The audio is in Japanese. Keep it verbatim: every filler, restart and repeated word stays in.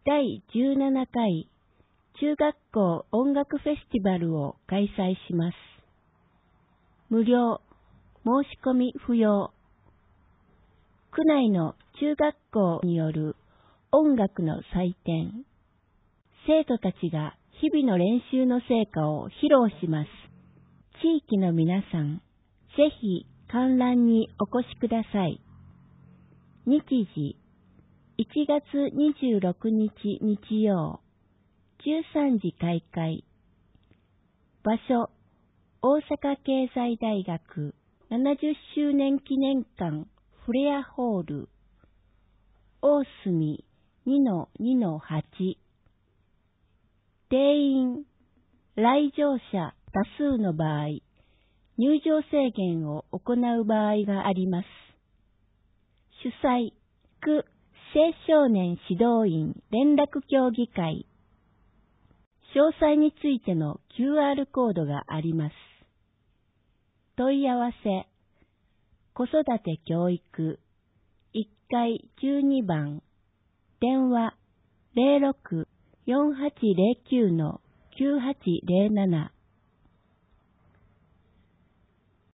だいじゅうななかい中学校音楽フェスティバルを開催します。無料、申し込み不要。区内の中学校による音楽の祭典。生徒たちが日々の練習の成果を披露します。地域の皆さん、ぜひ観覧にお越しください。日時、いちがつにじゅうろくにち日曜、じゅうさんじ開会。場所、大阪経済大学ななじゅっしゅうねん記念館フレアホール、大隅 にのにのはち。定員、来場者多数の場合、入場制限を行う場合があります。主催、区青少年指導員連絡協議会。詳細についての キューアール コードがあります。問い合わせ、子育て教育、いっかいじゅうにばん、電話 ゼロろく よんはちゼロきゅう きゅうはちゼロなな